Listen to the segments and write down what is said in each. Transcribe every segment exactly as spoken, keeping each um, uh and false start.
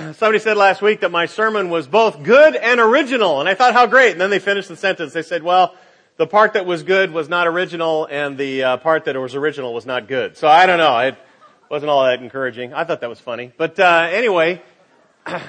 Somebody said last week that my sermon was both good and original, and I thought, how great. And then they finished the sentence. They said, well, the part that was good was not original, and the uh, part that was original was not good. So I don't know. It wasn't all that encouraging. I thought that was funny. But uh, anyway, let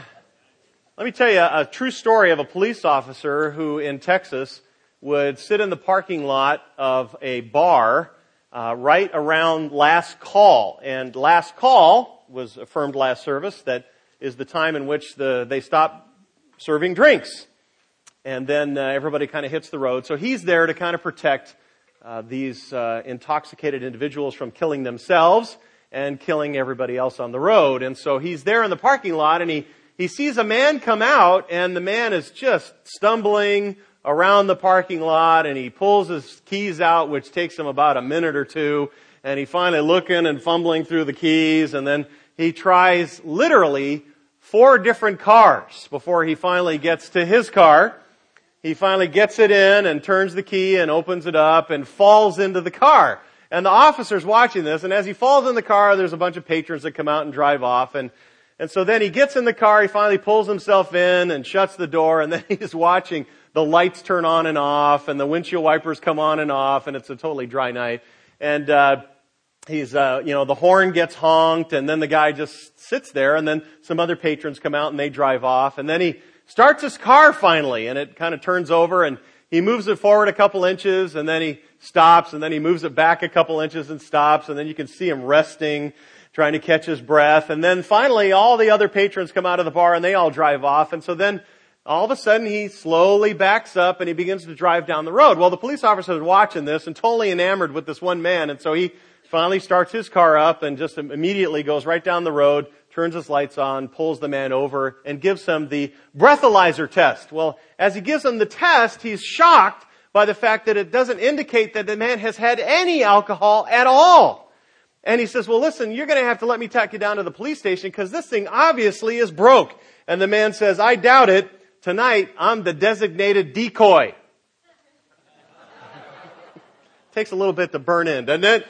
me tell you a true story of a police officer who in Texas would sit in the parking lot of a bar uh, right around last call. And last call was affirmed last service, that is the time in which the they stop serving drinks. And then uh, everybody kind of hits the road. So he's there to kind of protect uh, these uh, intoxicated individuals from killing themselves and killing everybody else on the road. And so he's there in the parking lot, and he, he sees a man come out, and the man is just stumbling around the parking lot, and he pulls his keys out, which takes him about a minute or two, and he finally looking and fumbling through the keys, and then he tries literally four different cars before he finally gets to his car. He finally gets it in and turns the key and opens it up and falls into the car. And the officer's watching this, and as he falls in the car, there's a bunch of patrons that come out and drive off. And, and so then he gets in the car, he finally pulls himself in and shuts the door, and then he's watching the lights turn on and off, and the windshield wipers come on and off, and it's a totally dry night. And, uh, He's, uh, you know, the horn gets honked, and then the guy just sits there, and then some other patrons come out and they drive off, and then he starts his car finally, and it kind of turns over, and he moves it forward a couple inches, and then he stops, and then he moves it back a couple inches and stops, and then you can see him resting, trying to catch his breath, and then finally all the other patrons come out of the bar and they all drive off, and so then all of a sudden he slowly backs up and he begins to drive down the road. Well, the police officer is watching this and totally enamored with this one man, and so he finally starts his car up and just immediately goes right down the road, turns his lights on, pulls the man over, and gives him the breathalyzer test. Well, as he gives him the test, he's shocked by the fact that it doesn't indicate that the man has had any alcohol at all. And he says, well, listen, you're going to have to let me take you down to the police station because this thing obviously is broke. And the man says, I doubt it. Tonight, I'm the designated decoy. Takes a little bit to burn in, doesn't it?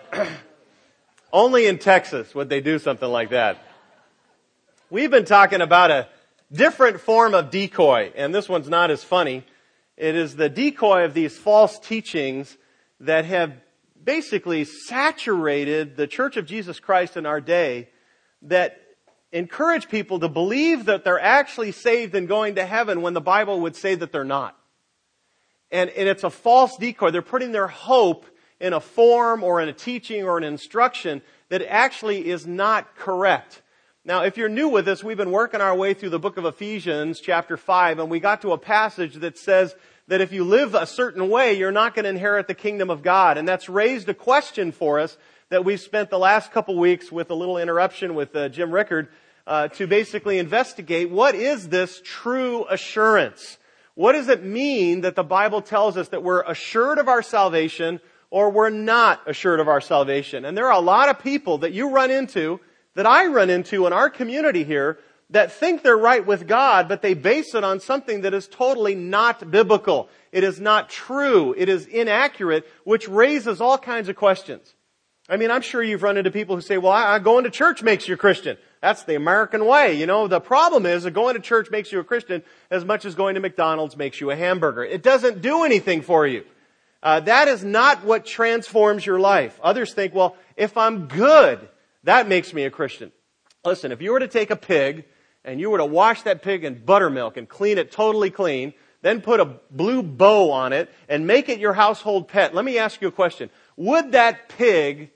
Only in Texas would they do something like that. We've been talking about a different form of decoy, and this one's not as funny. It is the decoy of these false teachings that have basically saturated the Church of Jesus Christ in our day, that encourage people to believe that they're actually saved and going to heaven when the Bible would say that they're not. And, and it's a false decoy. They're putting their hope in a form or in a teaching or an instruction that actually is not correct. Now, if you're new with us, we've been working our way through the book of Ephesians, chapter five, and we got to a passage that says that if you live a certain way, you're not going to inherit the kingdom of God. And that's raised a question for us that we've spent the last couple weeks with a little interruption with uh, Jim Rickard uh, to basically investigate what is this true assurance? What does it mean that the Bible tells us that we're assured of our salvation or we're not assured of our salvation? And there are a lot of people that you run into, that I run into in our community here, that think they're right with God, but they base it on something that is totally not biblical. It is not true. It is inaccurate, which raises all kinds of questions. I mean, I'm sure you've run into people who say, well, I, I, going to church makes you a Christian. That's the American way. You know, the problem is that going to church makes you a Christian as much as going to McDonald's makes you a hamburger. It doesn't do anything for you. Uh, that is not what transforms your life. Others think, well, if I'm good, that makes me a Christian. Listen, if you were to take a pig and you were to wash that pig in buttermilk and clean it totally clean, then put a blue bow on it and make it your household pet, let me ask you a question. Would that pig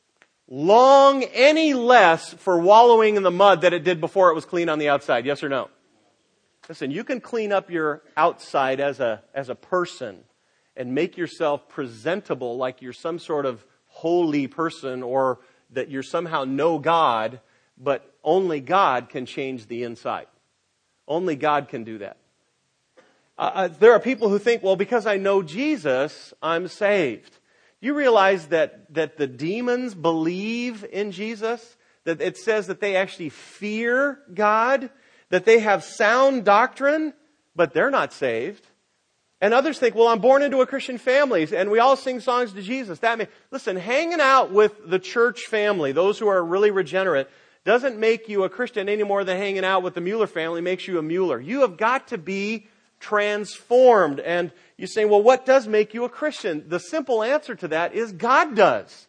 long any less for wallowing in the mud that it did before it was clean on the outside? Yes or no? Listen, you can clean up your outside as a, as a person and make yourself presentable like you're some sort of holy person or that you're somehow know God, but only God can change the inside. Only God can do that. Uh, uh, there are people who think, well, because I know Jesus, I'm saved. Do you realize that, that the demons believe in Jesus? That it says that they actually fear God? That they have sound doctrine, but they're not saved? And others think, well, I'm born into a Christian family, and we all sing songs to Jesus. That may, listen, hanging out with the church family, those who are really regenerate, doesn't make you a Christian any more than hanging out with the Mueller family makes you a Mueller. You have got to be transformed. And you say, well, what does make you a Christian? The simple answer to that is God does.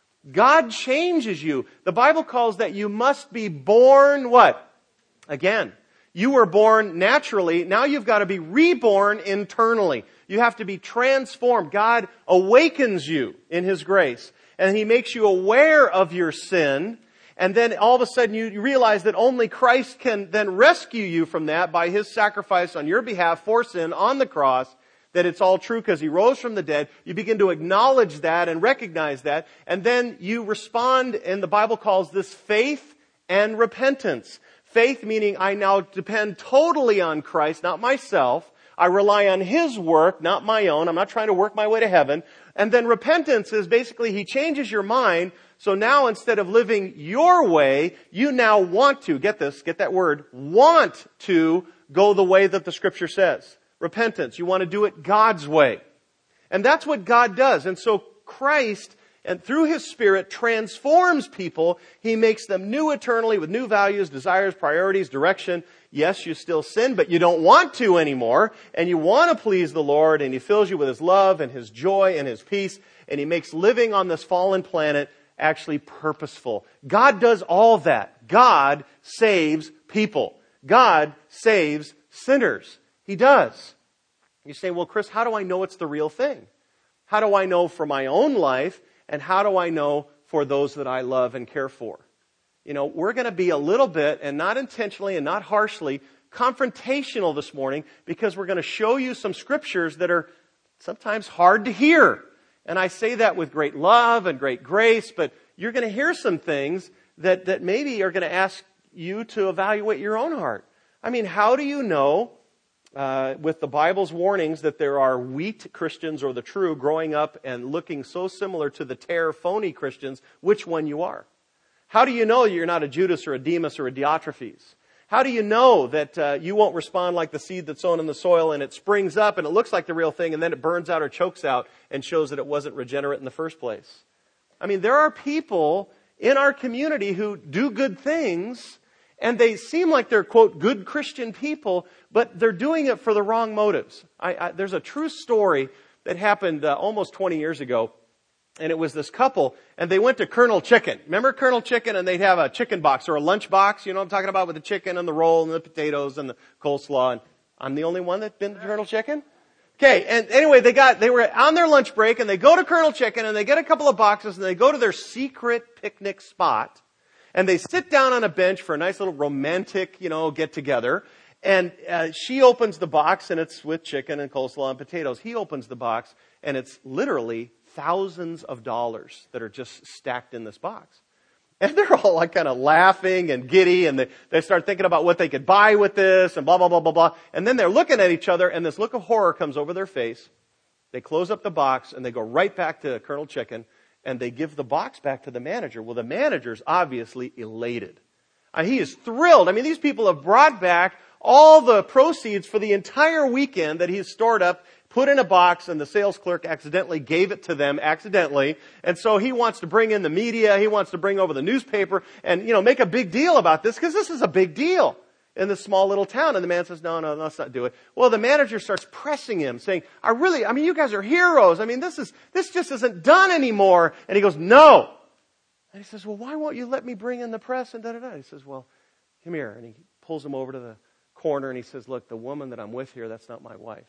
God changes you. The Bible calls that you must be born what? Again. You were born naturally. Now you've got to be reborn internally. You have to be transformed. God awakens you in His grace. And He makes you aware of your sin. And then all of a sudden you realize that only Christ can then rescue you from that by His sacrifice on your behalf for sin on the cross. That it's all true because He rose from the dead. You begin to acknowledge that and recognize that. And then you respond, and the Bible calls this faith and repentance. Faith meaning I now depend totally on Christ, not myself. I rely on His work, not my own. I'm not trying to work my way to heaven. And then repentance is basically He changes your mind. So now instead of living your way, you now want to, get this, get that word, want to go the way that the Scripture says. Repentance. You want to do it God's way. And that's what God does. And so Christ, and through His Spirit, transforms people. He makes them new eternally with new values, desires, priorities, direction. Yes, you still sin, but you don't want to anymore. And you want to please the Lord. And He fills you with His love and His joy and His peace. And He makes living on this fallen planet actually purposeful. God does all that. God saves people. God saves sinners. He does. You say, well, Chris, how do I know it's the real thing? How do I know for my own life? And how do I know for those that I love and care for? You know, we're going to be a little bit, and not intentionally and not harshly, confrontational this morning because we're going to show you some scriptures that are sometimes hard to hear. And I say that with great love and great grace, but you're going to hear some things that, that maybe are going to ask you to evaluate your own heart. I mean, how do you know Uh, with the Bible's warnings that there are wheat Christians or the true growing up and looking so similar to the tare, phony Christians, which one you are? How do you know you're not a Judas or a Demas or a Diotrephes? How do you know that uh, you won't respond like the seed that's sown in the soil and it springs up and it looks like the real thing and then it burns out or chokes out and shows that it wasn't regenerate in the first place? I mean, there are people in our community who do good things. And they seem like they're, quote, good Christian people, but they're doing it for the wrong motives. I, I, there's a true story that happened uh, almost twenty years ago. And it was this couple, and they went to Colonel Chicken. Remember Colonel Chicken? And they'd have a chicken box or a lunch box. You know what I'm talking about, with the chicken and the roll and the potatoes and the coleslaw. And I'm the only one that's been to Colonel Chicken? Okay, and anyway, they got, they were on their lunch break, and they go to Colonel Chicken, and they get a couple of boxes, and they go to their secret picnic spot. And they sit down on a bench for a nice little romantic, you know, get together. And uh, she opens the box and it's with chicken and coleslaw and potatoes. He opens the box and it's literally thousands of dollars that are just stacked in this box. And they're all like kind of laughing and giddy, and they, they start thinking about what they could buy with this and blah, blah, blah, blah, blah. And then they're looking at each other and this look of horror comes over their face. They close up the box and they go right back to Colonel Chicken. And they give the box back to the manager. Well, the manager's obviously elated. Uh, he is thrilled. I mean, these people have brought back all the proceeds for the entire weekend that he's stored up, put in a box, and the sales clerk accidentally gave it to them accidentally. And so he wants to bring in the media. He wants to bring over the newspaper and, you know, make a big deal about this because this is a big deal in this small little town. And the man says, no, no, let's not do it. Well, the manager starts pressing him, saying, I really, I mean, you guys are heroes. I mean, this is, this just isn't done anymore. And he goes, no. And he says, well, why won't you let me bring in the press and da, da, da. He says, well, come here. And he pulls him over to the corner and he says, look, the woman that I'm with here, that's not my wife.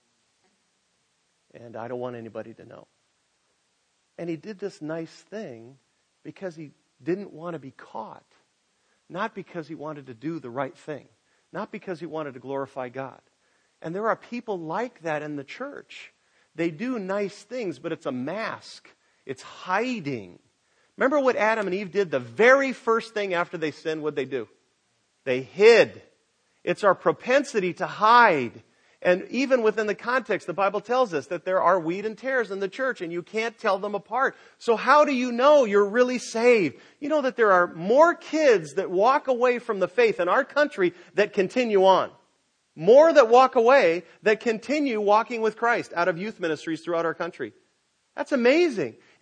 And I don't want anybody to know. And he did this nice thing because he didn't want to be caught. Not because he wanted to do the right thing. Not because he wanted to glorify God. And there are people like that in the church. They do nice things, but it's a mask. It's hiding. Remember what Adam and Eve did? The very first thing after they sinned, what'd they do? They hid. It's our propensity to hide. And even within the context, the Bible tells us that there are wheat and tares in the church, and you can't tell them apart. So how do you know you're really saved? You know that there are more kids that walk away from the faith in our country that continue on. More that walk away that continue walking with Christ out of youth ministries throughout our country. That's amazing.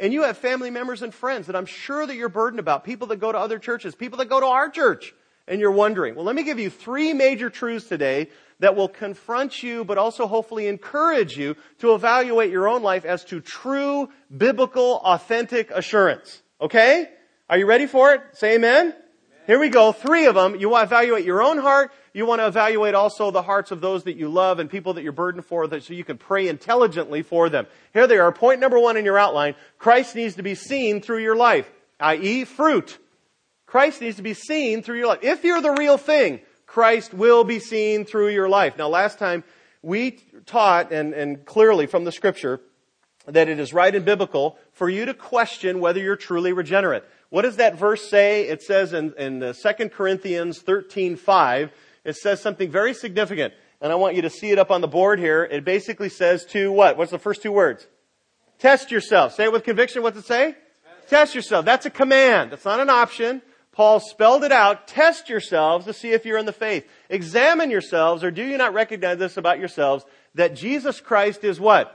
And you have family members and friends that I'm sure that you're burdened about, people that go to other churches, people that go to our church, and you're wondering. Well, let me give you three major truths today that will confront you, but also hopefully encourage you to evaluate your own life as to true, biblical, authentic assurance. Okay? Are you ready for it? Say amen. Amen. Here we go. Three of them. You want to evaluate your own heart. You want to evaluate also the hearts of those that you love and people that you're burdened for, so you can pray intelligently for them. Here they are. Point number one in your outline. Christ needs to be seen through your life, that is fruit. Christ needs to be seen through your life. If you're the real thing, Christ will be seen through your life. Now, last time we taught, and, and clearly from the Scripture, that it is right and biblical for you to question whether you're truly regenerate. What does that verse say? It says in, in Second Corinthians thirteen five, it says something very significant. And I want you to see it up on the board here. It basically says to what? What's the first two words? Test yourself. Say it with conviction. What's it say? Test, Test yourself. That's a command. That's not an option. Paul spelled it out. Test yourselves to see if you're in the faith. Examine yourselves, or do you not recognize this about yourselves, that Jesus Christ is what?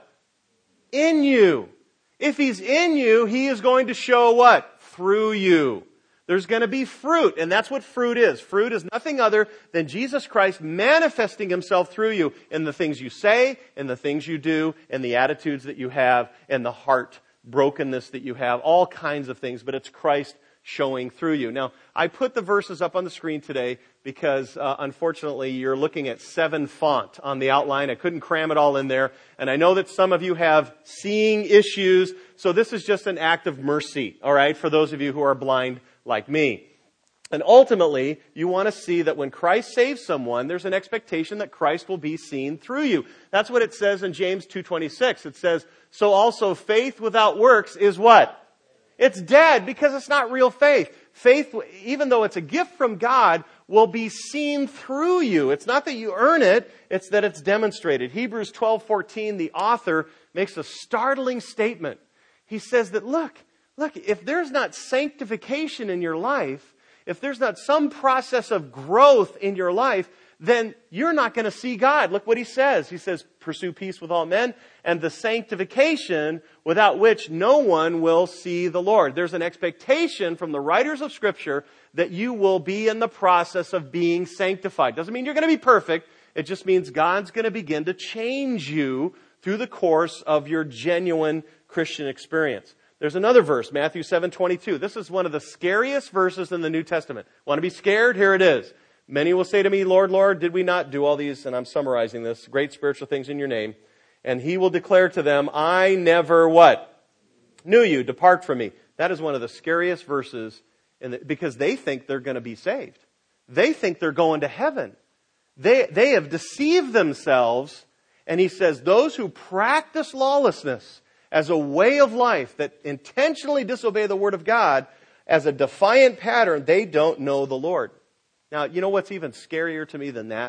In you. If He's in you, He is going to show what? Through you. There's going to be fruit, and that's what fruit is. Fruit is nothing other than Jesus Christ manifesting Himself through you in the things you say, in the things you do, in the attitudes that you have, and the heart brokenness that you have, all kinds of things, but it's Christ showing through you. Now, I put the verses up on the screen today because, uh, unfortunately, you're looking at seven font on the outline. I couldn't cram it all in there. And I know that some of you have seeing issues, so this is just an act of mercy, all right, for those of you who are blind like me. And ultimately, you want to see that when Christ saves someone, there's an expectation that Christ will be seen through you. That's what it says in James two twenty-six. It says, so also faith without works is what? It's dead because it's not real faith. Faith, even though it's a gift from God, will be seen through you. It's not that you earn it, it's that it's demonstrated. Hebrews twelve fourteen, the author makes a startling statement. He says that, look, look, if there's not sanctification in your life, if there's not some process of growth in your life, then you're not going to see God. Look what he says. He says, pursue peace with all men and the sanctification without which no one will see the Lord. There's an expectation from the writers of Scripture that you will be in the process of being sanctified. Doesn't mean you're going to be perfect. It just means God's going to begin to change you through the course of your genuine Christian experience. There's another verse, Matthew seven twenty-two. This is one of the scariest verses in the New Testament. Want to be scared? Here it is. Many will say to me, Lord, Lord, did we not do all these, and I'm summarizing this, great spiritual things in your name? And He will declare to them, I never what? Knew you. Depart from me. That is one of the scariest verses in the, because they think they're going to be saved. They think they're going to heaven. They, they have deceived themselves. And He says, those who practice lawlessness as a way of life that intentionally disobey the Word of God as a defiant pattern, they don't know the Lord. Now, you know what's even scarier to me than that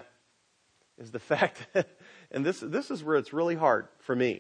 is the fact that, and this, this is where it's really hard for me.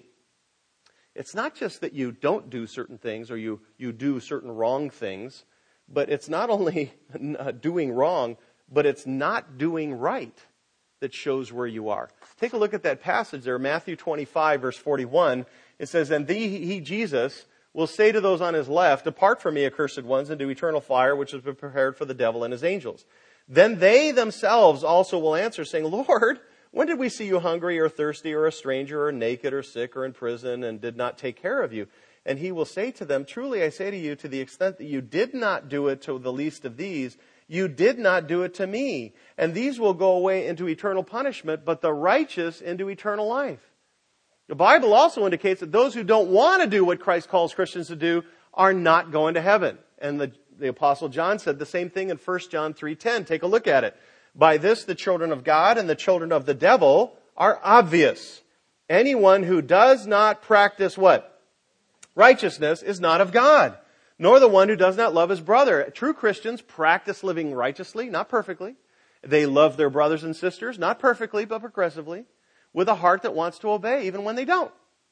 It's not just that you don't do certain things or you, you do certain wrong things, but it's not only doing wrong, but it's not doing right that shows where you are. Take a look at that passage there, Matthew twenty-five, verse forty-one. It says, and the, he, Jesus, will say to those on His left, depart from me, accursed ones, into eternal fire, which has been prepared for the devil and his angels. Then they themselves also will answer, saying, Lord, when did we see you hungry or thirsty or a stranger or naked or sick or in prison and did not take care of you? And He will say to them, truly I say to you, to the extent that you did not do it to the least of these, you did not do it to me. And these will go away into eternal punishment, but the righteous into eternal life. The Bible also indicates that those who don't want to do what Christ calls Christians to do are not going to heaven. And the The Apostle John said the same thing in First John three ten. Take a look at it. By this, the children of God and the children of the devil are obvious. Anyone who does not practice what? Righteousness is not of God, nor the one who does not love his brother. True Christians practice living righteously, not perfectly. They love their brothers and sisters, not perfectly, but progressively, with a heart that wants to obey, even when they don't.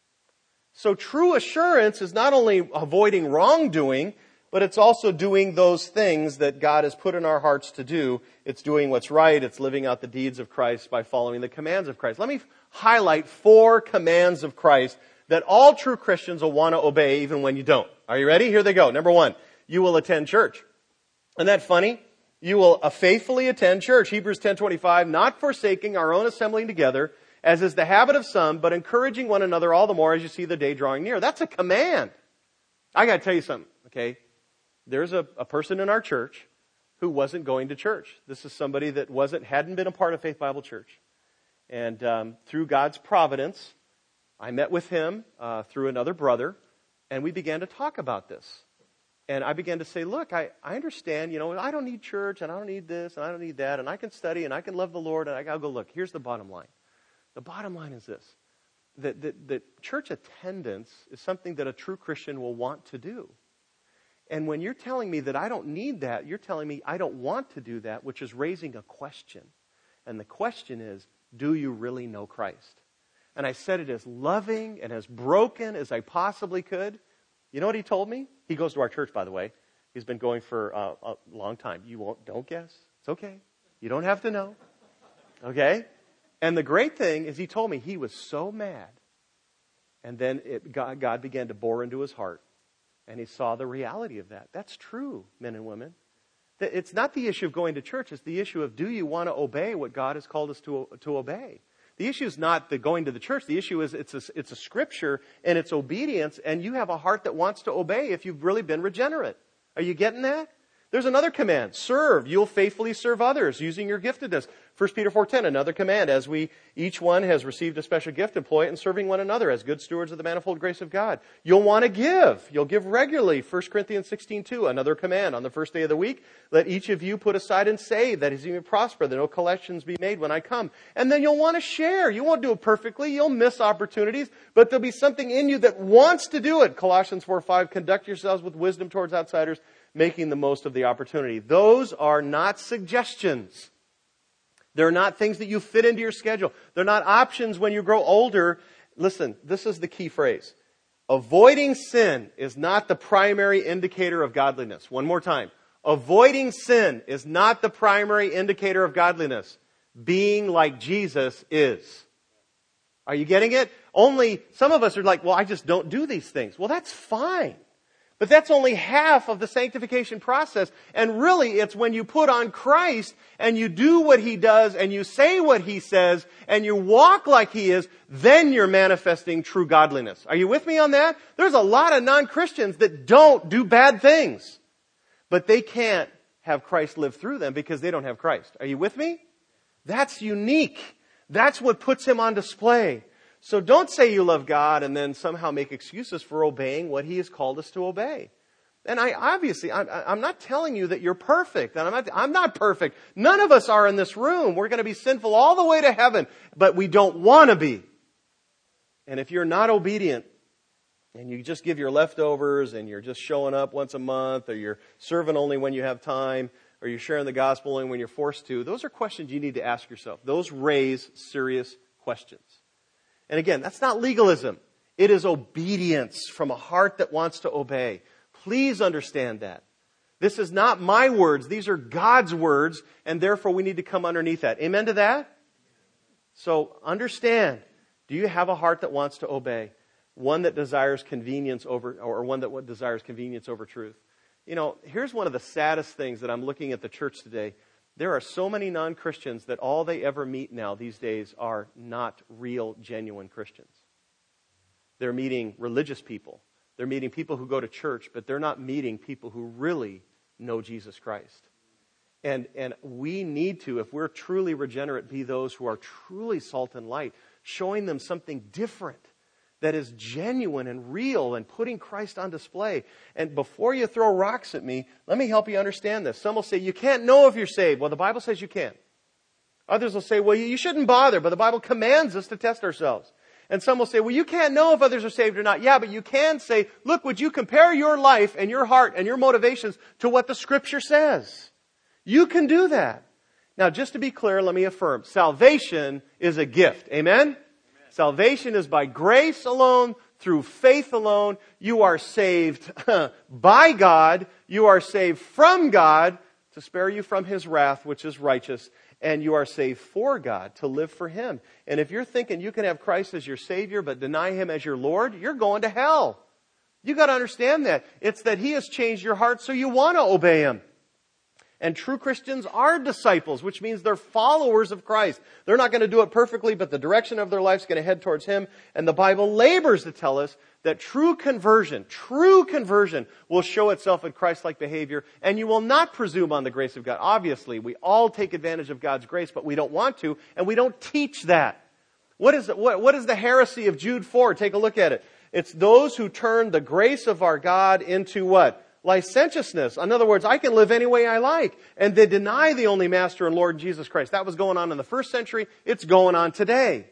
So true assurance is not only avoiding wrongdoing, but it's also doing those things that God has put in our hearts to do. It's doing what's right. It's living out the deeds of Christ by following the commands of Christ. Let me highlight four commands of Christ that all true Christians will want to obey even when you don't. Are you ready? Here they go. Number one, you will attend church. Isn't that funny? You will uh, faithfully attend church. Hebrews ten twenty-five, not forsaking our own assembling together, as is the habit of some, but encouraging one another all the more as you see the day drawing near. That's a command. I got to tell you something, okay? There's a, a person in our church who wasn't going to church. This is somebody that wasn't, hadn't been a part of Faith Bible Church. And um, through God's providence, I met with him uh, through another brother, and we began to talk about this. And I began to say, look, I, I understand, you know, I don't need church, and I don't need this, and I don't need that, and I can study, and I can love the Lord, and I gotta go, look, here's the bottom line. The bottom line is this, that, that, that church attendance is something that a true Christian will want to do. And when you're telling me that I don't need that, you're telling me I don't want to do that, which is raising a question. And the question is, do you really know Christ? And I said it as loving and as broken as I possibly could. You know what he told me? He goes to our church, by the way. He's been going for uh, a long time. You won't, don't guess. It's okay. You don't have to know. Okay? And the great thing is he told me he was so mad. And then it, God, God began to bore into his heart. And he saw the reality of that. That's true, men and women. It's not the issue of going to church. It's the issue of, do you want to obey what God has called us to, to obey? The issue is not the going to the church. The issue is it's a, it's a scripture and it's obedience. And you have a heart that wants to obey if you've really been regenerate. Are you getting that? There's another command. Serve. You'll faithfully serve others using your giftedness. First Peter four ten, another command. As we, each one has received a special gift, employ it in serving one another as good stewards of the manifold grace of God. You'll want to give. You'll give regularly. First Corinthians sixteen two, another command. On the first day of the week, let each of you put aside and save, that his may prosper, that no collections be made when I come. And then you'll want to share. You won't do it perfectly. You'll miss opportunities, but there'll be something in you that wants to do it. Colossians four five, conduct yourselves with wisdom towards outsiders, making the most of the opportunity. Those are not suggestions. They're not things that you fit into your schedule. They're not options when you grow older. Listen, this is the key phrase. Avoiding sin is not the primary indicator of godliness. One more time. Avoiding sin is not the primary indicator of godliness. Being like Jesus is. Are you getting it? Only some of us are like, well, I just don't do these things. Well, that's fine. But that's only half of the sanctification process. And really, it's when you put on Christ and you do what He does and you say what He says and you walk like He is, then you're manifesting true godliness. Are you with me on that? There's a lot of non-Christians that don't do bad things. But they can't have Christ live through them because they don't have Christ. Are you with me? That's unique. That's what puts Him on display. So don't say you love God and then somehow make excuses for obeying what He has called us to obey. And I obviously, I'm, I'm not telling you that you're perfect. And I'm not, I'm not perfect. None of us are in this room. We're going to be sinful all the way to heaven, but we don't want to be. And if you're not obedient and you just give your leftovers and you're just showing up once a month, or you're serving only when you have time, or you're sharing the gospel only when you're forced to, those are questions you need to ask yourself. Those raise serious questions. And again, that's not legalism. It is obedience from a heart that wants to obey. Please understand that. This is not my words. These are God's words, and therefore we need to come underneath that. Amen to that? So understand, do you have a heart that wants to obey? One that desires convenience over, or one that desires convenience over truth. You know, here's one of the saddest things that I'm looking at the church today. There are so many non-Christians that all they ever meet now these days are not real, genuine Christians. They're meeting religious people. They're meeting people who go to church, but they're not meeting people who really know Jesus Christ. And, and we need to, if we're truly regenerate, be those who are truly salt and light, showing them something different that is genuine and real and putting Christ on display. And before you throw rocks at me, let me help you understand this. Some will say, you can't know if you're saved. Well, the Bible says you can. Others will say, well, you shouldn't bother, but the Bible commands us to test ourselves. And some will say, well, you can't know if others are saved or not. Yeah, but you can say, look, would you compare your life and your heart and your motivations to what the Scripture says? You can do that. Now, just to be clear, let me affirm, salvation is a gift. Amen? Salvation is by grace alone, through faith alone. You are saved by God. You are saved from God to spare you from His wrath, which is righteous. And you are saved for God, to live for Him. And if you're thinking you can have Christ as your Savior but deny Him as your Lord, you're going to hell. You got to understand that. It's that He has changed your heart so you want to obey Him. And true Christians are disciples, which means they're followers of Christ. They're not going to do it perfectly, but the direction of their life is going to head towards Him. And the Bible labors to tell us that true conversion, true conversion will show itself in Christ-like behavior, and you will not presume on the grace of God. Obviously, we all take advantage of God's grace, but we don't want to, and we don't teach that. What is, what, what is the heresy of Jude four? Take a look at it. It's those who turn the grace of our God into what? Licentiousness. In other words, I can live any way I like. And they deny the only Master and Lord Jesus Christ. That was going on in the first century. It's going on today.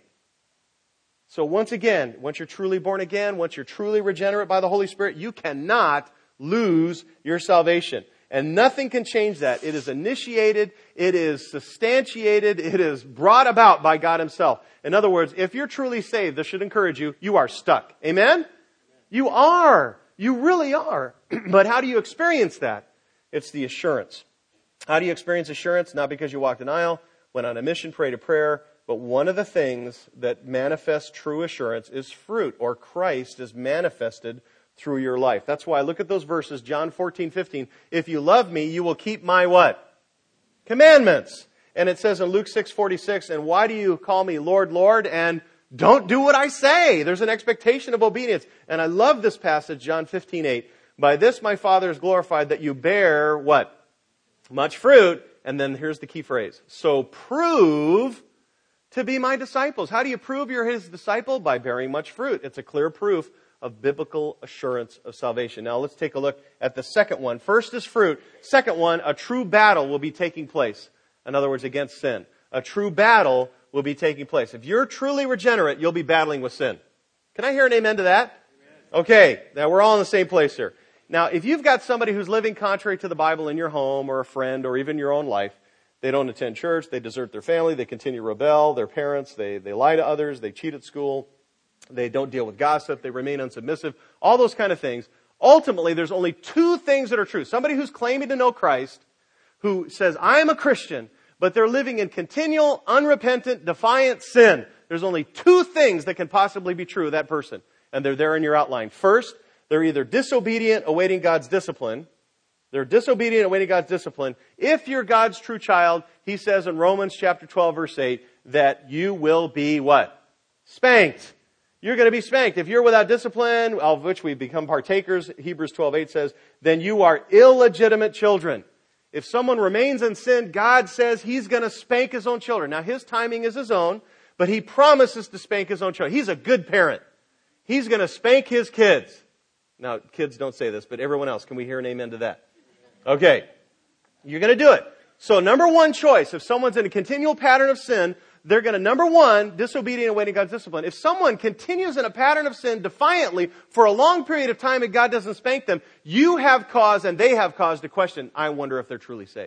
So once again, once you're truly born again, once you're truly regenerate by the Holy Spirit, you cannot lose your salvation. And nothing can change that. It is initiated, it is substantiated, it is brought about by God Himself. In other words, if you're truly saved, this should encourage you, you are stuck. Amen? You are. You really are. But how do you experience that? It's the assurance. How do you experience assurance? Not because you walked an aisle, went on a mission, prayed a prayer, but one of the things that manifests true assurance is fruit, or Christ is manifested through your life. That's why, look at those verses, John fourteen, fifteen. If you love me, you will keep my what? Commandments. And it says in Luke six, forty-six, and why do you call me Lord, Lord, and don't do what I say? There's an expectation of obedience. And I love this passage, John fifteen, eight. By this my Father is glorified, that you bear what? Much fruit. And then here's the key phrase. So prove to be my disciples. How do you prove you're His disciple? By bearing much fruit. It's a clear proof of biblical assurance of salvation. Now let's take a look at the second one. First is fruit. Second one, a true battle will be taking place. In other words, against sin. A true battle will be taking place. If you're truly regenerate, you'll be battling with sin. Can I hear an amen to that? Amen. Okay, now we're all in the same place here. Now, if you've got somebody who's living contrary to the Bible in your home, or a friend, or even your own life, they don't attend church, they desert their family, they continue to rebel, their parents, they, they lie to others, they cheat at school, they don't deal with gossip, they remain unsubmissive, all those kind of things. Ultimately, there's only two things that are true. Somebody who's claiming to know Christ, who says, I am a Christian, but they're living in continual, unrepentant, defiant sin. There's only two things that can possibly be true of that person. And they're there in your outline. First, they're either disobedient, awaiting God's discipline. They're disobedient, awaiting God's discipline. If you're God's true child, He says in Romans chapter twelve, verse eight, that you will be what? Spanked. You're going to be spanked. If you're without discipline, of which we become partakers, Hebrews twelve, eight says, then you are illegitimate children. If someone remains in sin, God says He's going to spank His own children. Now, His timing is His own, but He promises to spank His own children. He's a good parent. He's going to spank His kids. Now, kids don't say this, but everyone else, can we hear an amen to that? Okay. You're going to do it. So, number one choice, if someone's in a continual pattern of sin, they're going to, number one, disobedient and awaiting God's discipline. If someone continues in a pattern of sin defiantly for a long period of time and God doesn't spank them, you have cause and they have cause to question, I wonder if they're truly saved.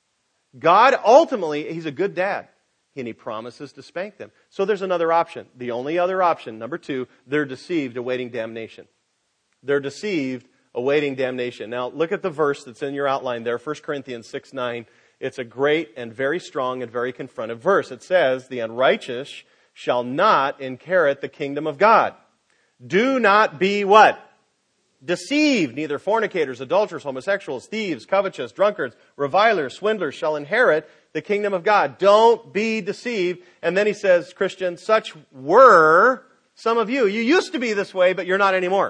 God ultimately, He's a good dad, and He promises to spank them. So there's another option. The only other option, number two, they're deceived, awaiting damnation. They're deceived, awaiting damnation. Now look at the verse that's in your outline there, First Corinthians six, nine. It's a great and very strong and very confrontive verse. It says, the unrighteous shall not inherit the kingdom of God. Do not be what? Deceived. Neither fornicators, adulterers, homosexuals, thieves, covetous, drunkards, revilers, swindlers shall inherit the kingdom of God. Don't be deceived. And then he says, Christian, such were some of you. You used to be this way, but you're not anymore.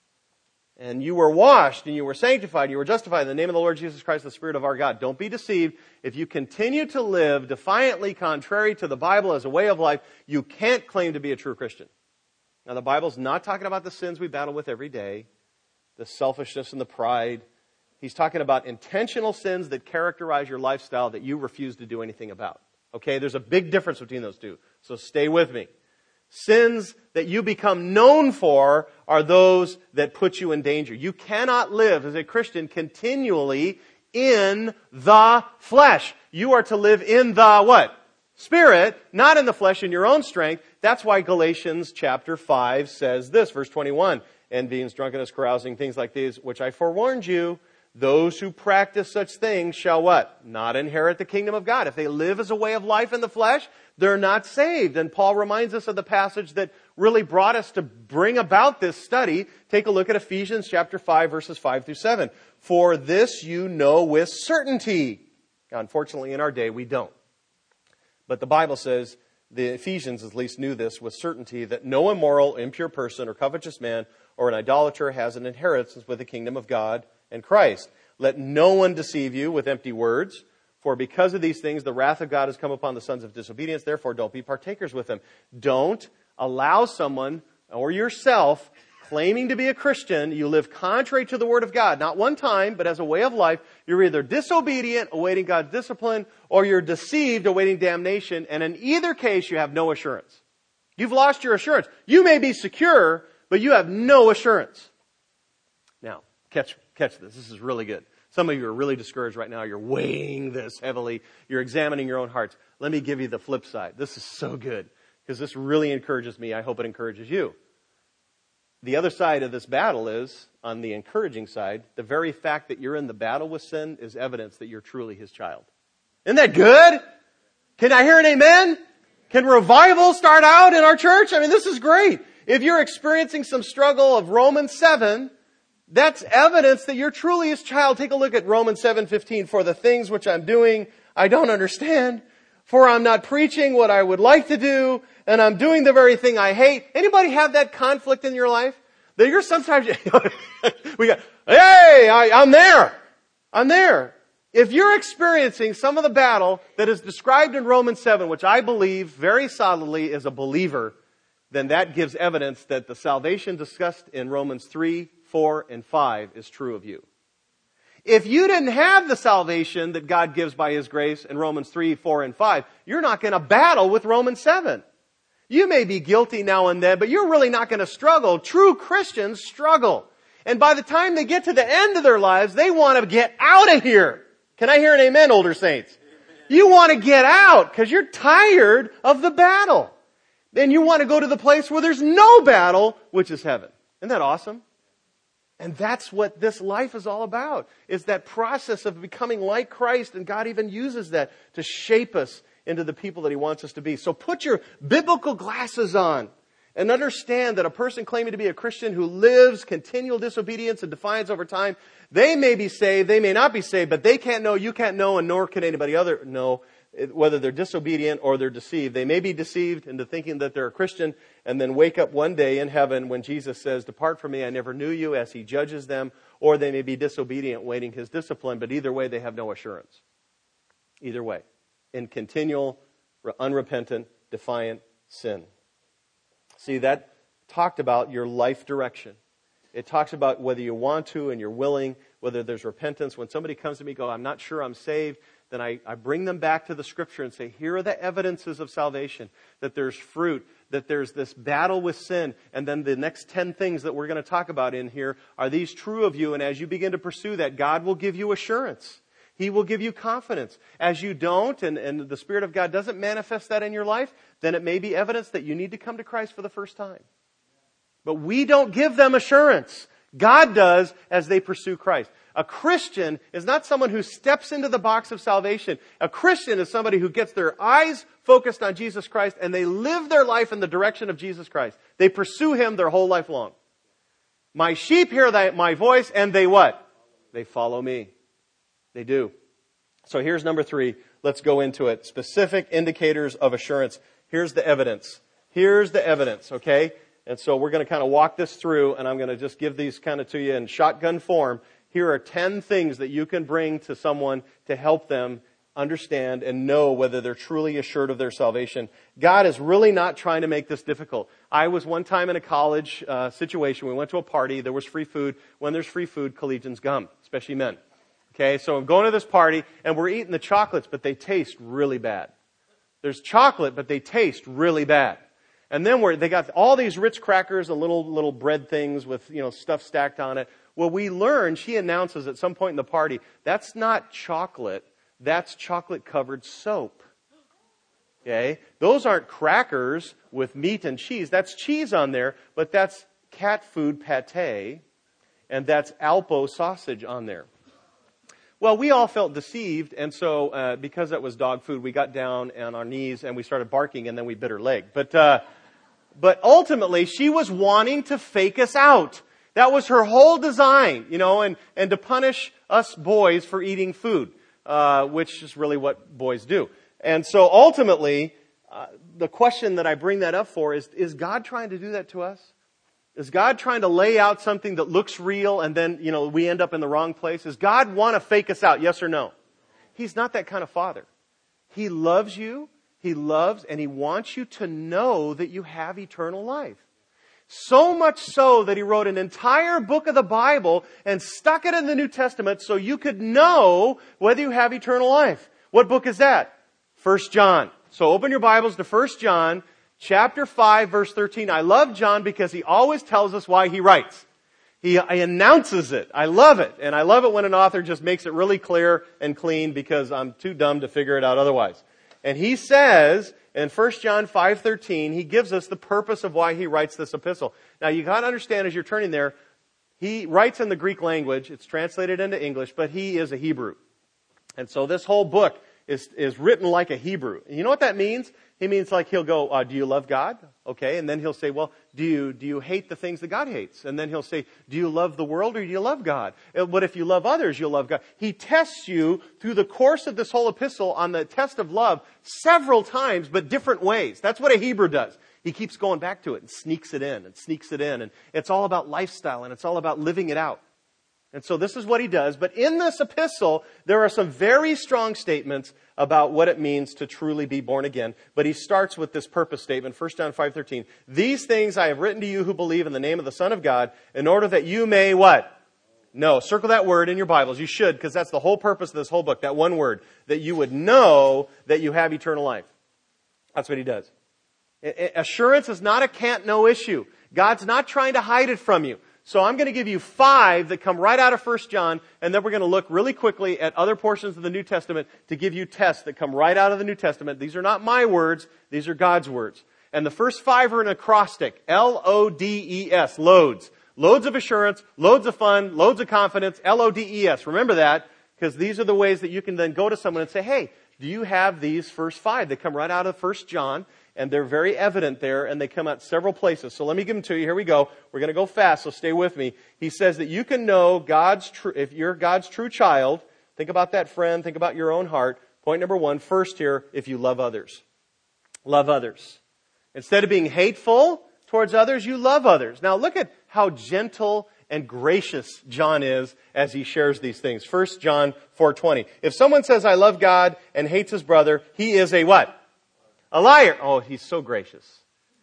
And you were washed, and you were sanctified, and you were justified in the name of the Lord Jesus Christ, the Spirit of our God. Don't be deceived. If you continue to live defiantly contrary to the Bible as a way of life, you can't claim to be a true Christian. Now, the Bible's not talking about the sins we battle with every day, the selfishness and the pride. He's talking about intentional sins that characterize your lifestyle that you refuse to do anything about. Okay, there's a big difference between those two. So stay with me. Sins that you become known for are those that put you in danger. You cannot live as a Christian continually in the flesh. You are to live in the what? Spirit, not in the flesh, in your own strength. That's why Galatians chapter five says this, verse twenty-one. Envyings, drunkenness, carousing, things like these, which I forewarned you, Those who practice such things shall what? Not inherit the kingdom of God. If they live as a way of life in the flesh, they're not saved. And Paul reminds us of the passage that really brought us to bring about this study. Take a look at Ephesians chapter five, verses five through seven. For this you know with certainty. Unfortunately, in our day, we don't. But the Bible says, the Ephesians at least knew this with certainty, that no immoral, impure person or covetous man or an idolater has an inheritance with the kingdom of God and Christ. Let no one deceive you with empty words, for because of these things the wrath of God has come upon the sons of disobedience. Therefore, don't be partakers with them. Don't allow someone or yourself claiming to be a Christian, you live contrary to the Word of God, not one time, but as a way of life. You're either disobedient, awaiting God's discipline, or you're deceived, awaiting damnation. And in either case, you have no assurance. You've lost your assurance. You may be secure, but you have no assurance. Now, catch, catch this. This is really good. Some of you are really discouraged right now. You're weighing this heavily. You're examining your own hearts. Let me give you the flip side. This is so good because this really encourages me. I hope it encourages you. The other side of this battle is, on the encouraging side, the very fact that you're in the battle with sin is evidence that you're truly His child. Isn't that good? Can I hear an amen? Can revival start out in our church? I mean, this is great. If you're experiencing some struggle of Romans seven, that's evidence that you're truly His child. Take a look at Romans seven fifteen. For the things which I'm doing, I don't understand. For I'm not preaching what I would like to do, and I'm doing the very thing I hate. Anybody have that conflict in your life? That you're sometimes, we got, hey, I, I'm there. I'm there. If you're experiencing some of the battle that is described in Romans seven, which I believe very solidly is a believer, then that gives evidence that the salvation discussed in Romans three, four, and five is true of you. If you didn't have the salvation that God gives by His grace in Romans three, four, and five, you're not going to battle with Romans seven. You may be guilty now and then, but you're really not going to struggle. True Christians struggle. And by the time they get to the end of their lives, they want to get out of here. Can I hear an amen, older saints? Amen. You want to get out because you're tired of the battle. Then you want to go to the place where there's no battle, which is heaven. Isn't that awesome? And that's what this life is all about, is that process of becoming like Christ, and God even uses that to shape us into the people that He wants us to be. So put your biblical glasses on and understand that a person claiming to be a Christian who lives continual disobedience and defiance over time, they may be saved, they may not be saved, but they can't know, you can't know, and nor can anybody other know whether they're disobedient or they're deceived. They may be deceived into thinking that they're a Christian and then wake up one day in heaven when Jesus says, "Depart from me, I never knew you," as He judges them. Or they may be disobedient, waiting His discipline. But either way, they have no assurance. Either way. In continual, unrepentant, defiant sin. See, that talked about your life direction. It talks about whether you want to and you're willing, whether there's repentance. When somebody comes to me and go, "I'm not sure I'm saved," then I, I bring them back to the Scripture and say, here are the evidences of salvation, that there's fruit, that there's this battle with sin, and then the next ten things that we're going to talk about in here, are these true of you? And as you begin to pursue that, God will give you assurance. He will give you confidence. As you don't, and, and the Spirit of God doesn't manifest that in your life, then it may be evidence that you need to come to Christ for the first time. But we don't give them assurance. God does as they pursue Christ. A Christian is not someone who steps into the box of salvation. A Christian is somebody who gets their eyes focused on Jesus Christ and they live their life in the direction of Jesus Christ. They pursue Him their whole life long. My sheep hear my voice and they what? They follow me. They do. So here's number three. Let's go into it. Specific indicators of assurance. Here's the evidence. Here's the evidence, okay? And so we're going to kind of walk this through, and I'm going to just give these kind of to you in shotgun form. Here are ten things that you can bring to someone to help them understand and know whether they're truly assured of their salvation. God is really not trying to make this difficult. I was one time in a college uh, situation. We went to a party. There was free food. When there's free food, collegians gum, especially men. Okay, so I'm going to this party, and we're eating the chocolates, but they taste really bad. There's chocolate, but they taste really bad. And then we're, they got all these Ritz crackers and little little bread things with, you know, stuff stacked on it. Well, we learned, she announces at some point in the party, that's not chocolate, that's chocolate-covered soap. Okay? Those aren't crackers with meat and cheese. That's cheese on there, but that's cat food pate, and that's Alpo sausage on there. Well, we all felt deceived, and so uh, because that was dog food, we got down on our knees and we started barking, and then we bit her leg. But uh, but ultimately, she was wanting to fake us out. That was her whole design, you know, and, and to punish us boys for eating food, uh, which is really what boys do. And so ultimately, uh, the question that I bring that up for is, is God trying to do that to us? Is God trying to lay out something that looks real and then, you know, we end up in the wrong place? Does God want to fake us out? Yes or no? He's not that kind of father. He loves you. He loves and He wants you to know that you have eternal life. So much so that He wrote an entire book of the Bible and stuck it in the New Testament so you could know whether you have eternal life. What book is that? First John. So open your Bibles to First John. Chapter five, verse thirteen. I love John because he always tells us why he writes. He, he announces it. I love it. And I love it when an author just makes it really clear and clean because I'm too dumb to figure it out otherwise. And he says in First John five thirteen, he gives us the purpose of why he writes this epistle. Now you got to understand as you're turning there, he writes in the Greek language. It's translated into English, but he is a Hebrew. And so this whole book is, is written like a Hebrew. You know what that means? He means like he'll go, uh, do you love God? Okay. And then he'll say, well, do you, do you hate the things that God hates? And then he'll say, do you love the world or do you love God? What if you love others, you'll love God? He tests you through the course of this whole epistle on the test of love several times, but different ways. That's what a Hebrew does. He keeps going back to it and sneaks it in and sneaks it in. And it's all about lifestyle and it's all about living it out. And so this is what he does. But in this epistle, there are some very strong statements about what it means to truly be born again. But he starts with this purpose statement, First John five thirteen. These things I have written to you who believe in the name of the Son of God, in order that you may what? Know. Circle that word in your Bibles. You should, because that's the whole purpose of this whole book, that one word. That you would know that you have eternal life. That's what he does. Assurance is not a can't-know issue. God's not trying to hide it from you. So I'm going to give you five that come right out of First John, and then we're going to look really quickly at other portions of the New Testament to give you tests that come right out of the New Testament. These are not my words. These are God's words. And the first five are an acrostic. L O D E S. Loads. Loads of assurance, loads of fun, loads of confidence. L O D E S. Remember that, because these are the ways that you can then go to someone and say, hey, do you have these first five? They come right out of First John. And they're very evident there, and they come out several places. So let me give them to you. Here we go. We're going to go fast, so stay with me. He says that you can know God's true, if you're God's true child, think about that friend, think about your own heart. Point number one, first here, if you love others. Love others. Instead of being hateful towards others, you love others. Now look at how gentle and gracious John is as he shares these things. First John four twenty. If someone says, I love God and hates his brother, he is a what? A liar. Oh, he's so gracious.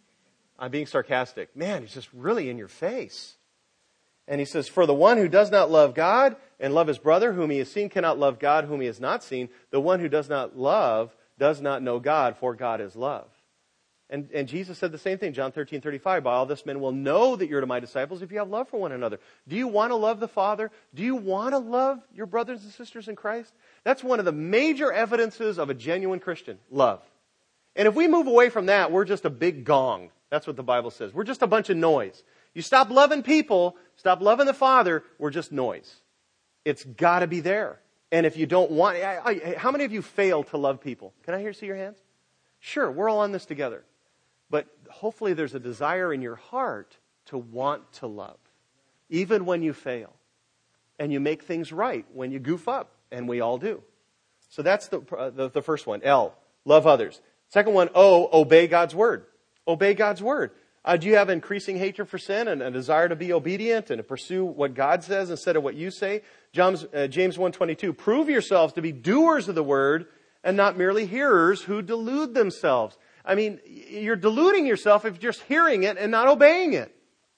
I'm being sarcastic. Man, he's just really in your face. And he says, for the one who does not love God and love his brother whom he has seen cannot love God whom he has not seen. The one who does not love does not know God, for God is love. And, and Jesus said the same thing, John thirteen thirty-five. By all this men will know that you're to my disciples if you have love for one another. Do you want to love the Father? Do you want to love your brothers and sisters in Christ? That's one of the major evidences of a genuine Christian. Love. And if we move away from that, we're just a big gong. That's what the Bible says. We're just a bunch of noise. You stop loving people, stop loving the Father, we're just noise. It's got to be there. And if you don't want, I, I, how many of you fail to love people? Can I hear see your hands? Sure, we're all on this together. But hopefully there's a desire in your heart to want to love, even when you fail. And you make things right when you goof up, and we all do. So that's the, uh, the, the first one, L, love others. Second one, O, obey God's word. Obey God's word. Uh, do you have increasing hatred for sin and a desire to be obedient and to pursue what God says instead of what you say? James, uh, James one twenty-two, prove yourselves to be doers of the word and not merely hearers who delude themselves. I mean, you're deluding yourself if you're just hearing it and not obeying it.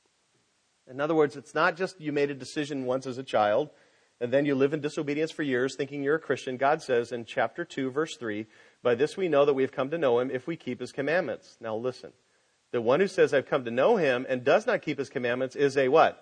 In other words, it's not just you made a decision once as a child and then you live in disobedience for years thinking you're a Christian. God says in chapter two, verse three, by this we know that we have come to know him if we keep his commandments. Now listen, the one who says I've come to know him and does not keep his commandments is a what?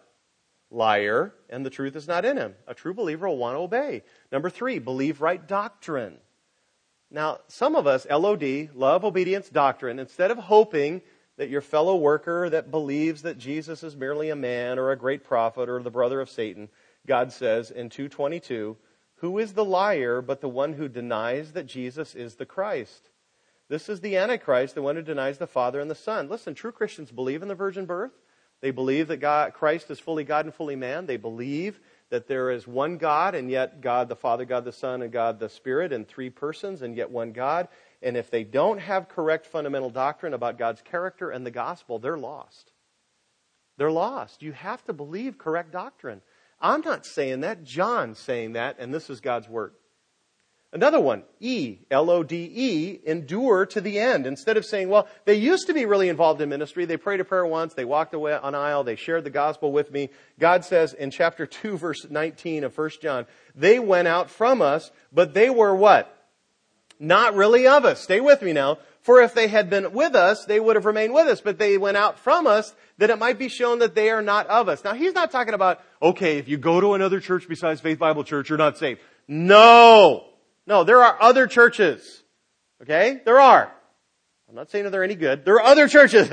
Liar, and the truth is not in him. A true believer will want to obey. Number three, believe right doctrine. Now, some of us, L O D, love obedience doctrine, instead of hoping that your fellow worker that believes that Jesus is merely a man or a great prophet or the brother of Satan, God says in two twenty-two, Who is the liar but the one who denies that Jesus is the Christ? This is the Antichrist, the one who denies the Father and the Son. Listen, true Christians believe in the virgin birth. They believe that God, Christ is fully God and fully man. They believe that there is one God, and yet God the Father, God the Son, and God the Spirit, in three persons, and yet one God. And if they don't have correct fundamental doctrine about God's character and the gospel, they're lost. They're lost. You have to believe correct doctrine. I'm not saying that. John's saying that, and this is God's word. Another one, E, L O D E, endure to the end. Instead of saying, well, they used to be really involved in ministry. They prayed a prayer once. They walked away on aisle. They shared the gospel with me. God says in chapter two, verse nineteen of First John, they went out from us, but they were what? Not really of us. Stay with me now. For if they had been with us, they would have remained with us. But they went out from us that it might be shown that they are not of us. Now, he's not talking about, okay, if you go to another church besides Faith Bible Church, you're not saved. No. No, there are other churches. Okay? There are. I'm not saying that they're any good. There are other churches.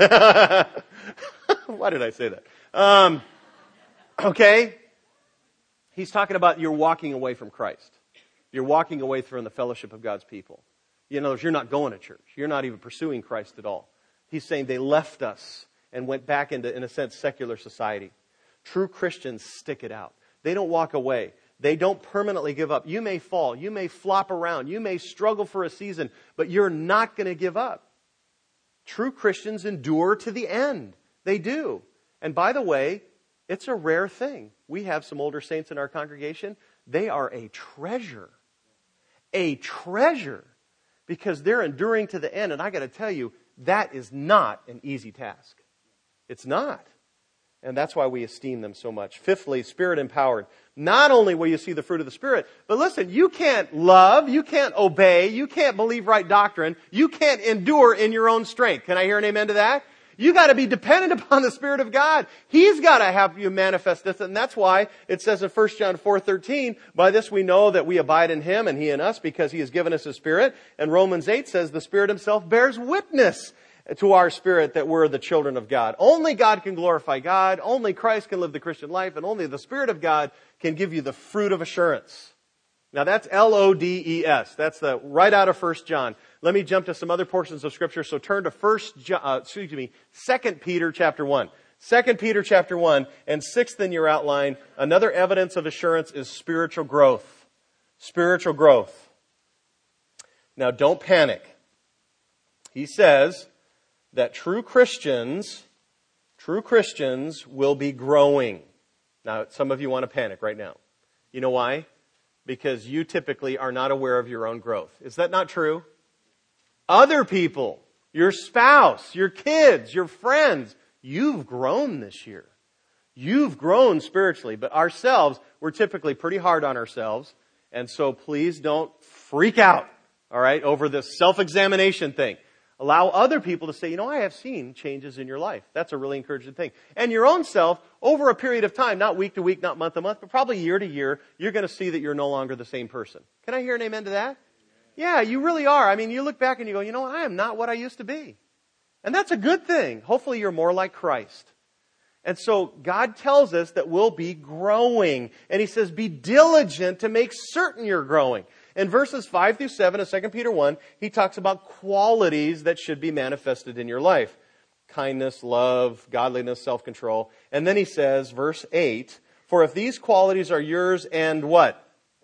Why did I say that? Um, okay? He's talking about you're walking away from Christ. You're walking away from the fellowship of God's people. You know, you're not going to church. You're not even pursuing Christ at all. He's saying they left us and went back into, in a sense, secular society. True Christians stick it out. They don't walk away. They don't permanently give up. You may fall. You may flop around. You may struggle for a season, but you're not going to give up. True Christians endure to the end. They do. And by the way, it's a rare thing. We have some older saints in our congregation. They are a treasure. A treasure. Because they're enduring to the end. And I got to tell you, that is not an easy task. It's not. And that's why we esteem them so much. Fifthly, Spirit empowered. Not only will you see the fruit of the Spirit, but listen, you can't love, you can't obey, you can't believe right doctrine, you can't endure in your own strength. Can I hear an amen to that? You got to be dependent upon the Spirit of God. He's got to have you manifest this. And that's why it says in First John four thirteen, by this we know that we abide in Him and He in us because He has given us His Spirit. And Romans eight says the Spirit Himself bears witness to our spirit that we're the children of God. Only God can glorify God. Only Christ can live the Christian life. And only the Spirit of God can give you the fruit of assurance. Now that's L O D E S. That's the right out of First John. Let me jump to some other portions of Scripture. So turn to First John, uh, excuse me, Second Peter chapter one. Second Peter chapter one, and sixth in your outline, another evidence of assurance is spiritual growth. Spiritual growth. Now don't panic. He says that true Christians, true Christians will be growing. Now, some of you want to panic right now. You know why? Because you typically are not aware of your own growth. Is that not true? Other people, your spouse, your kids, your friends, you've grown this year. You've grown spiritually, but ourselves, we're typically pretty hard on ourselves. And so please don't freak out, all right, over this self-examination thing. Allow other people to say, you know, I have seen changes in your life. That's a really encouraging thing. And your own self, over a period of time, not week to week, not month to month, but probably year to year, you're going to see that you're no longer the same person. Can I hear an amen to that? Yeah, you really are. I mean, you look back and you go, you know, I am not what I used to be. And that's a good thing. Hopefully you're more like Christ. And so God tells us that we'll be growing. And He says, be diligent to make certain you're growing. In verses five through seven of Second Peter one, he talks about qualities that should be manifested in your life. Kindness, love, godliness, self-control. And then he says, verse eight, for if these qualities are yours and what?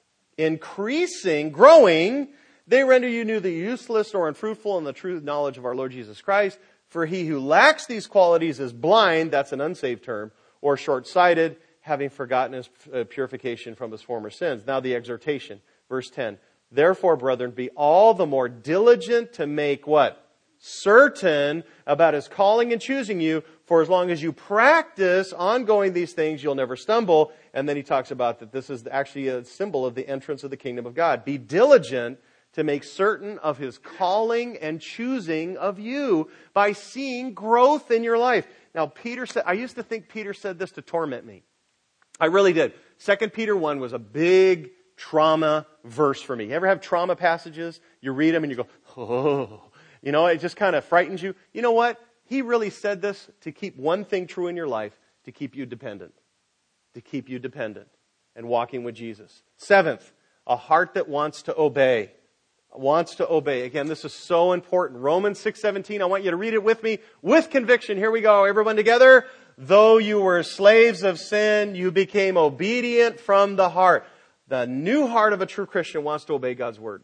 Increasing, growing, they render you neither useless nor unfruitful in the true knowledge of our Lord Jesus Christ. For he who lacks these qualities is blind, that's an unsaved term, or short-sighted, having forgotten his purification from his former sins. Now the exhortation. Verse ten, therefore, brethren, be all the more diligent to make what? Certain about His calling and choosing you. For as long as you practice ongoing these things, you'll never stumble. And then he talks about that this is actually a symbol of the entrance of the kingdom of God. Be diligent to make certain of His calling and choosing of you by seeing growth in your life. Now, Peter said, I used to think Peter said this to torment me. I really did. Second Peter one was a big trauma verse for me. You ever have trauma passages? You read them and you go, oh, you know, it just kind of frightens you. You know what? He really said this to keep one thing true in your life, to keep you dependent. To keep you dependent and walking with Jesus. Seventh, A heart that wants to obey. Wants to obey. Again, this is so important. Romans six seventeen, I want you to read it with me with conviction. Here we go, everyone together. Though you were slaves of sin, you became obedient from the heart. The new heart of a true Christian wants to obey God's word.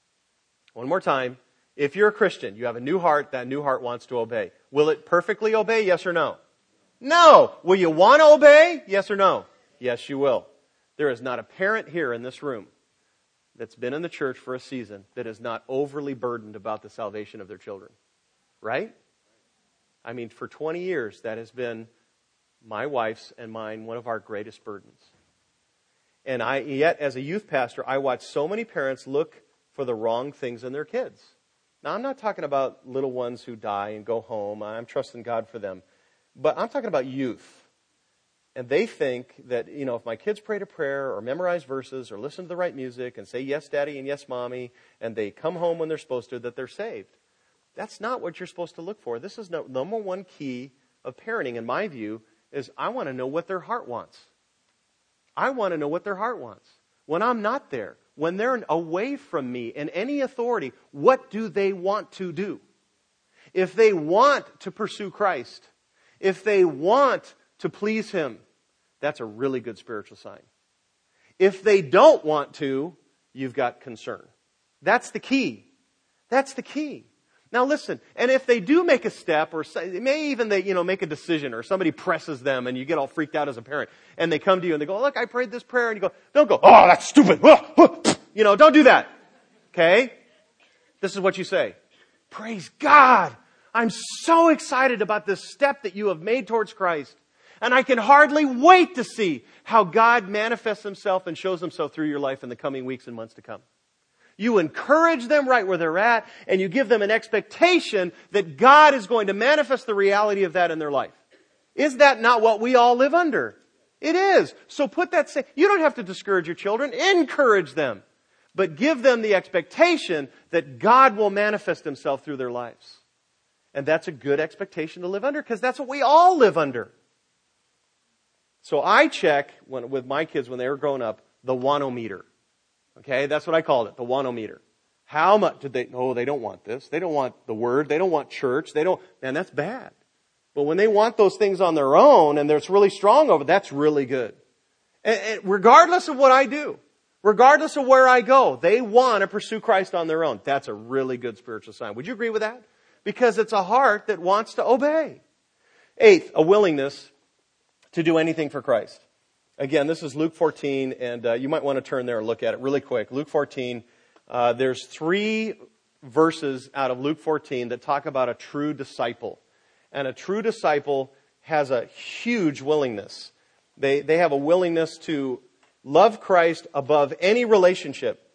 One more time. If you're a Christian, you have a new heart, that new heart wants to obey. Will it perfectly obey? Yes or no? No. Will you want to obey? Yes or no? Yes, you will. There is not a parent here in this room that's been in the church for a season that is not overly burdened about the salvation of their children. Right? I mean, for twenty years, that has been my wife's and mine one of our greatest burdens. And I, yet, as a youth pastor, I watch so many parents look for the wrong things in their kids. Now, I'm not talking about little ones who die and go home. I'm trusting God for them. But I'm talking about youth. And they think that, you know, if my kids pray to prayer or memorize verses or listen to the right music and say yes, daddy, and yes, mommy, and they come home when they're supposed to, that they're saved. That's not what you're supposed to look for. This is no, number one key of parenting, in my view, is I want to know what their heart wants. I want to know what their heart wants. When I'm not there, when they're away from me and any authority, what do they want to do? If they want to pursue Christ, if they want to please Him, that's a really good spiritual sign. If they don't want to, you've got concern. That's the key. That's the key. Now listen, and if they do make a step, or say, may even they, you know, make a decision, or somebody presses them, and you get all freaked out as a parent, and they come to you and they go, "Look, I prayed this prayer," and you go, "Don't go, oh, that's stupid." You know, don't do that. Okay? This is what you say. "Praise God. I'm so excited about this step that you have made towards Christ. And I can hardly wait to see how God manifests Himself and shows Himself through your life in the coming weeks and months to come." You encourage them right where they're at, and you give them an expectation that God is going to manifest the reality of that in their life. Is that not what we all live under? It is. So put that, you don't have to discourage your children, encourage them. But give them the expectation that God will manifest Himself through their lives. And that's a good expectation to live under, because that's what we all live under. So I check when, with my kids when they were growing up, the want-o-meter. Okay, that's what I called it, the want-o-meter. How much did they, oh, they don't want this. They don't want the Word. They don't want church. They don't, man, that's bad. But when they want those things on their own and they're really strong over it, that's really good. And, and regardless of what I do, regardless of where I go, they want to pursue Christ on their own. That's a really good spiritual sign. Would you agree with that? Because it's a heart that wants to obey. Eighth, a willingness to do anything for Christ. Again, this is Luke fourteen, and uh, you might want to turn there and look at it really quick. Luke fourteen, uh, there's three verses out of Luke fourteen that talk about a true disciple. And a true disciple has a huge willingness. They, they have a willingness to love Christ above any relationship.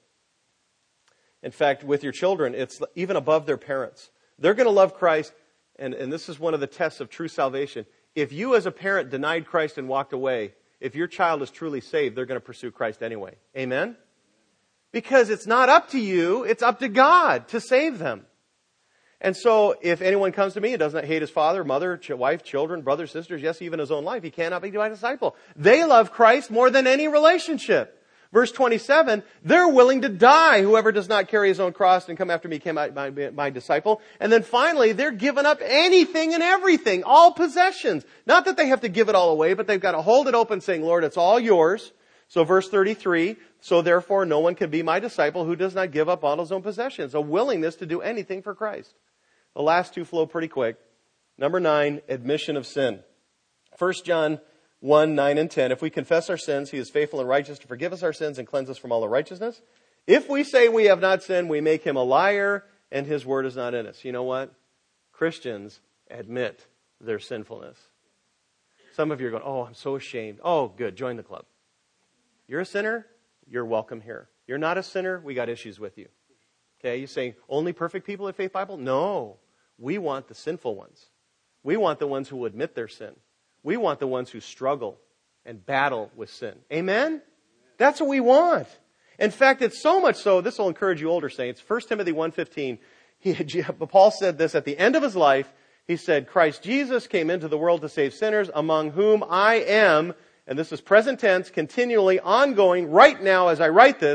In fact, with your children, it's even above their parents. They're going to love Christ, and, and this is one of the tests of true salvation. If you as a parent denied Christ and walked away, if your child is truly saved, they're going to pursue Christ anyway. Amen? Because it's not up to you, it's up to God to save them. And so if anyone comes to me and does not hate his father, mother, ch- wife, children, brothers, sisters, yes, even his own life, he cannot be my disciple. They love Christ more than any relationship. Verse twenty-seven, they're willing to die. Whoever does not carry his own cross and come after me cannot be my, my disciple. And then finally, they're giving up anything and everything, all possessions. Not that they have to give it all away, but they've got to hold it open saying, "Lord, it's all yours." So verse thirty-three, so therefore no one can be my disciple who does not give up all his own possessions. A willingness to do anything for Christ. The last two flow pretty quick. Number nine, admission of sin. First John one, nine and ten. If we confess our sins, He is faithful and righteous to forgive us our sins and cleanse us from all unrighteousness. If we say we have not sinned, we make Him a liar and His word is not in us. You know what? Christians admit their sinfulness. Some of you are going, "Oh, I'm so ashamed." Oh, good. Join the club. You're a sinner. You're welcome here. You're not a sinner. We got issues with you. Okay, you saying only perfect people at Faith Bible? No. We want the sinful ones. We want the ones who will admit their sin. We want the ones who struggle and battle with sin. Amen? That's what we want. In fact, it's so much so, this will encourage you older saints. First Timothy one fifteen, he, Paul said this at the end of his life. He said, "Christ Jesus came into the world to save sinners, among whom I am," and this is present tense, continually ongoing, right now as I write this,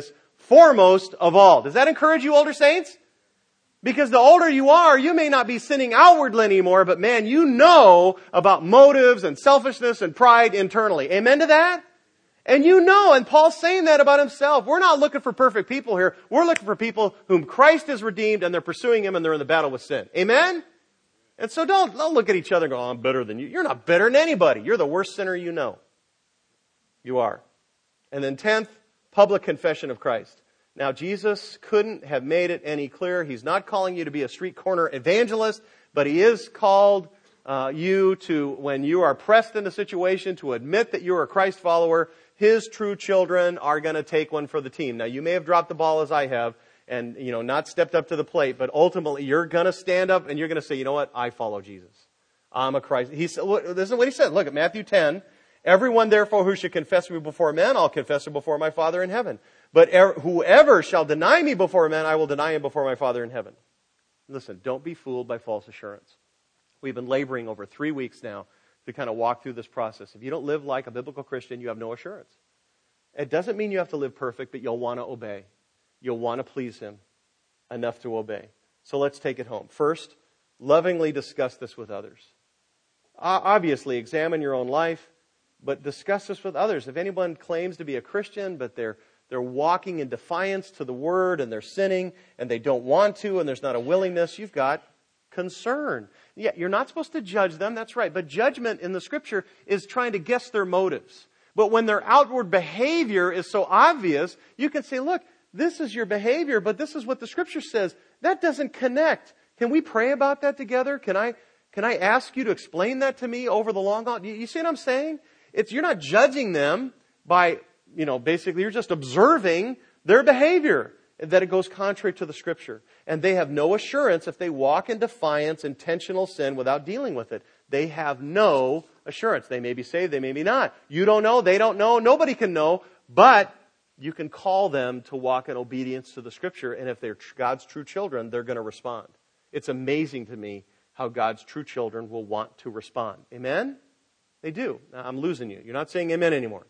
foremost of all. Does that encourage you, older saints? Because the older you are, you may not be sinning outwardly anymore, but man, you know about motives and selfishness and pride internally. Amen to that? And you know, and Paul's saying that about himself. We're not looking for perfect people here. We're looking for people whom Christ has redeemed and they're pursuing Him and they're in the battle with sin. Amen? And so don't, don't look at each other and go, oh, I'm better than you. You're not better than anybody. You're the worst sinner you know. You are. And then tenth, public confession of Christ. Now, Jesus couldn't have made it any clearer. He's not calling you to be a street corner evangelist, but He is called uh, you to, when you are pressed in a situation, to admit that you're a Christ follower. His true children are going to take one for the team. Now, you may have dropped the ball as I have and, you know, not stepped up to the plate, but ultimately you're going to stand up and you're going to say, you know what? I follow Jesus. I'm a Christ. He said, look, this is what He said. Look at Matthew ten. Everyone, therefore, who should confess me before men, I'll confess him before my Father in heaven. But er, whoever shall deny me before men, I will deny him before my Father in heaven. Listen, don't be fooled by false assurance. We've been laboring over three weeks now to kind of walk through this process. If you don't live like a biblical Christian, you have no assurance. It doesn't mean you have to live perfect, but you'll want to obey. You'll want to please Him enough to obey. So let's take it home. First, lovingly discuss this with others. Obviously, examine your own life, but discuss this with others. If anyone claims to be a Christian, but they're they're walking in defiance to the Word and they're sinning and they don't want to and there's not a willingness, you've got concern. Yeah, you're not supposed to judge them, that's right. But judgment in the Scripture is trying to guess their motives. But when their outward behavior is so obvious, you can say, look, this is your behavior, but this is what the Scripture says. That doesn't connect. Can we pray about that together? Can I can I ask you to explain that to me over the long haul? You see what I'm saying? It's, you're not judging them by, you know, basically you're just observing their behavior, that it goes contrary to the Scripture. And they have no assurance if they walk in defiance, intentional sin without dealing with it. They have no assurance. They may be saved, they may be not. You don't know, they don't know, nobody can know, but you can call them to walk in obedience to the Scripture, and if they're God's true children, they're going to respond. It's amazing to me how God's true children will want to respond. Amen? They do. Now, I'm losing you. You're not saying amen anymore.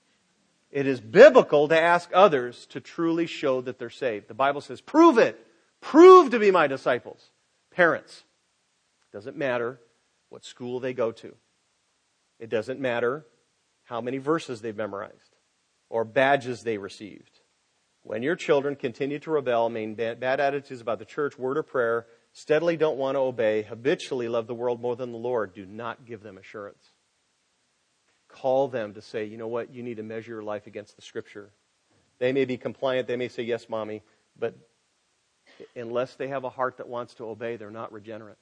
It is biblical to ask others to truly show that they're saved. The Bible says, prove it. Prove to be my disciples. Parents. Doesn't matter what school they go to. It doesn't matter how many verses they've memorized or badges they received. When your children continue to rebel, maintain bad attitudes about the church, word, or prayer, steadily don't want to obey, habitually love the world more than the Lord, do not give them assurance. Call them to say, you know what, you need to measure your life against the Scripture. They may be compliant, they may say, yes, Mommy, but unless they have a heart that wants to obey, they're not regenerate.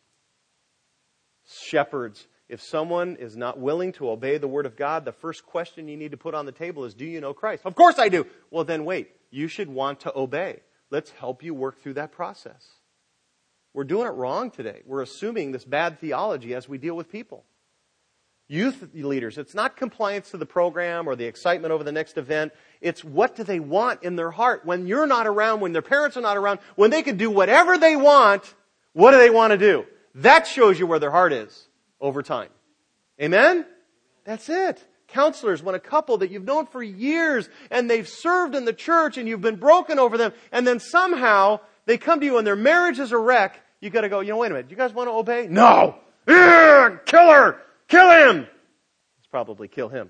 Shepherds, if someone is not willing to obey the Word of God, the first question you need to put on the table is, do you know Christ? Of course I do. Well, then wait. You should want to obey. Let's help you work through that process. We're doing it wrong today. We're assuming this bad theology as we deal with people. Youth leaders, it's not compliance to the program or the excitement over the next event. It's what do they want in their heart. When you're not around, when their parents are not around, when they can do whatever they want, what do they want to do? That shows you where their heart is over time. Amen? That's it. Counselors, when a couple that you've known for years and they've served in the church and you've been broken over them, and then somehow they come to you and their marriage is a wreck, you got to go, you know, wait a minute, do you guys want to obey? No! Ugh, kill her! Kill him! Let's probably kill him.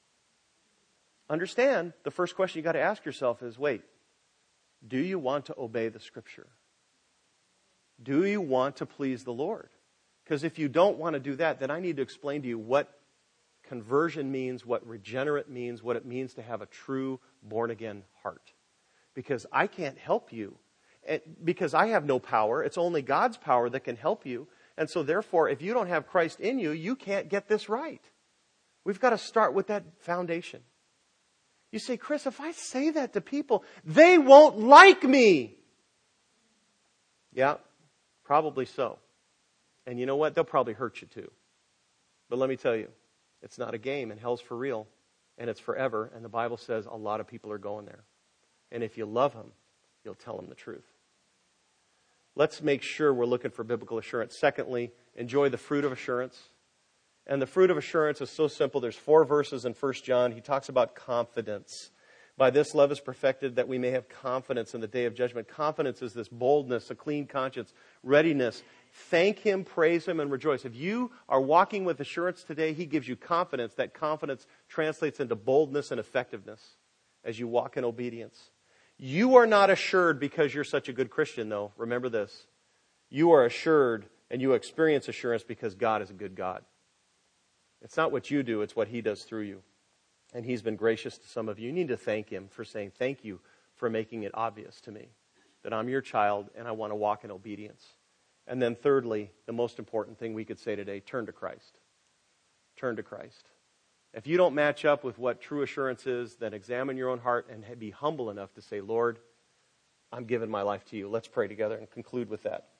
Understand, the first question you got to ask yourself is, wait, do you want to obey the Scripture? Do you want to please the Lord? Because if you don't want to do that, then I need to explain to you what conversion means, what regenerate means, what it means to have a true born-again heart. Because I can't help you. Because I have no power. It's only God's power that can help you. And so therefore, if you don't have Christ in you, you can't get this right. We've got to start with that foundation. You say, Chris, if I say that to people, they won't like me. Yeah, probably so. And you know what? They'll probably hurt you too. But let me tell you, it's not a game, and hell's for real, and it's forever. And the Bible says a lot of people are going there. And if you love them, you'll tell them the truth. Let's make sure we're looking for biblical assurance. Secondly, enjoy the fruit of assurance. And the fruit of assurance is so simple. There's four verses in First John. He talks about confidence. By this love is perfected, that we may have confidence in the day of judgment. Confidence is this boldness, a clean conscience, readiness. Thank Him, praise Him, and rejoice. If you are walking with assurance today, He gives you confidence. That confidence translates into boldness and effectiveness as you walk in obedience. You are not assured because you're such a good Christian, though. Remember this. You are assured and you experience assurance because God is a good God. It's not what you do, it's what He does through you. And He's been gracious to some of you. You need to thank Him for saying, thank you for making it obvious to me that I'm your child and I want to walk in obedience. And then thirdly, the most important thing we could say today, turn to Christ. Turn to Christ. If you don't match up with what true assurance is, then examine your own heart and be humble enough to say, Lord, I'm giving my life to you. Let's pray together and conclude with that.